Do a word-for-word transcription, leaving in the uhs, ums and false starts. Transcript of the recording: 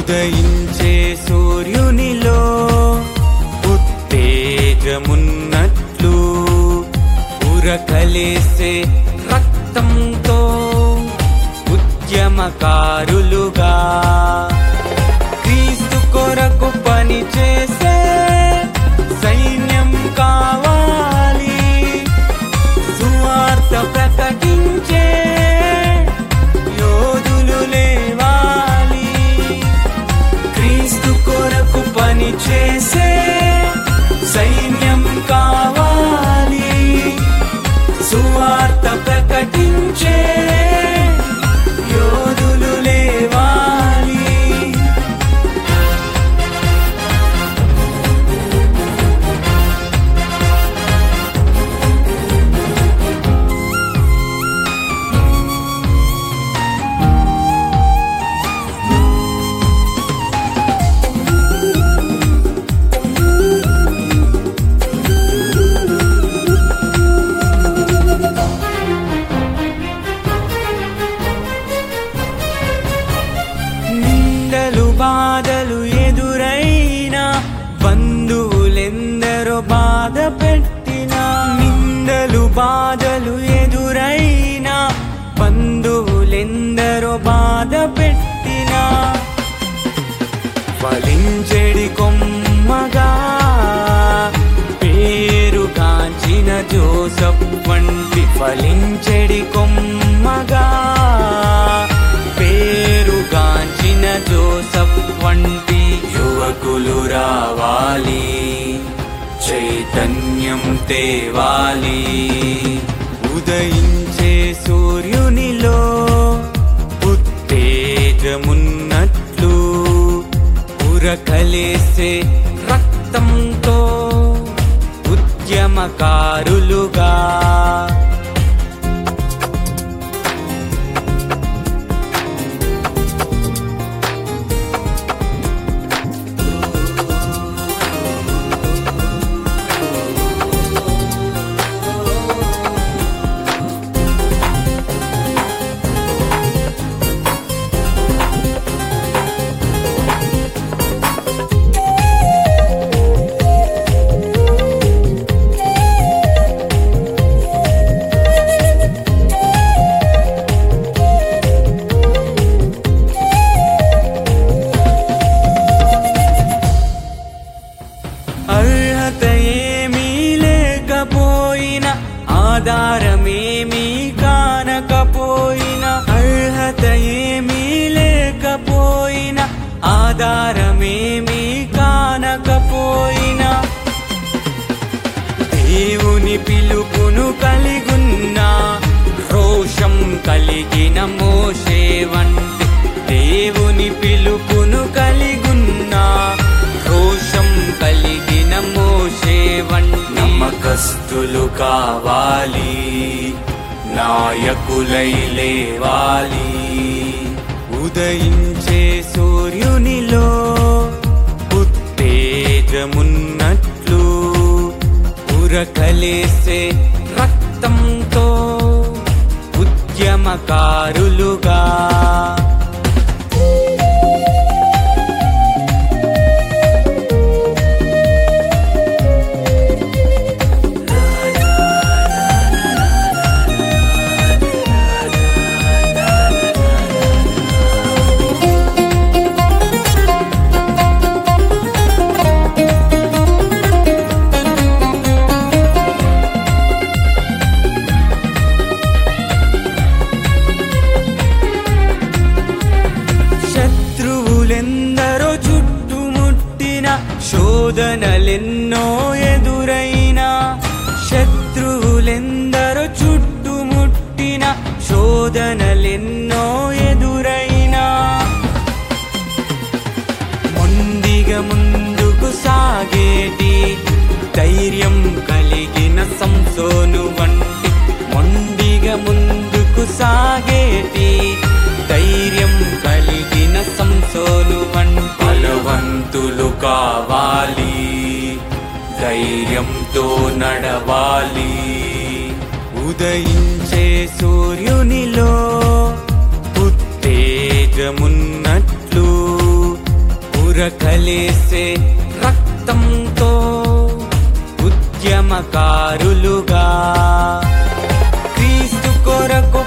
ఉదయించే సూర్యునిలో ఉత్తేజమున్నట్లు ఉరకలేసే రక్తంతో ఉద్యమకారులుగా క్రీస్తు కొరకు పనిచేసే సైన్యం కావాలి. సువార్త ప్రకటించే యోధులు లేవాలి. క్రీస్తు కొరకు పనిచేసే సైన్యం కావాలి. సువార్త ప్రకటించే యోధులు లేవాలి. నిందలు బాధలు ఎదురైనా బంధువులెందరో బాధ పెట్టినా నిందలు బాధలు ఎదురైనా బంధువులెందరో బాధ పెట్టినా ఫలించెడి కొమ్మగా పేరు కాంచిన జోసఫ్ వంటి ఫలించెడి కొమ్మగా పేరు కాంచిన జోసఫ్ వంటి యువకులు రావాలి. చైతన్యం తేవాలి. ఉదయించే సూర్యునిలో ఉత్తేజమున్నట్లు ఉరకలేసే రక్తంతో ఉద్యమకారులుగా అర్హత ఏమీ లేకపోయినా ఆధారమేమీ కానకపోయినా అర్హత ఏమీ లేకపోయినా ఆధారమేమీ కానకపోయినా దేవుని పిలుపును కలిగున్న రోషం కలిగిన మోషే వంటి దేవుని పిలుపును కలిగున్న రోషం కలిగిన మోషే వంటి నమ్మకస్తులు కావాలి. నాయకులై లేవాలి. ఉదయించే సూర్యునిలో ఉత్తేజమున్నట్లు ఉరకలేసే రక్తంతో ఉద్యమకారులుగా శత్రువులెందరో చుట్టుముట్టిన శోధనలెన్నో ఎదురైనా శత్రువులెందరో చుట్టుముట్టిన శోధనలెన్నో ఎదురైనా మొండిగా ముందుకు సాగేటి ధైర్యం కలిగిన సంసోను వంటి మొండిగా ముందుకు సాగేటి ధైర్యం కలిగిన సంసోను వంటి బలవంతులు కావాలి. ధైర్యంతో నడవాలి. ఉదయించే సూర్యునిలో ఉత్తేజమున్నట్లు ఉరకలేసే రక్తంతో ఉద్యమకారులుగా క్రీస్తు కొరకు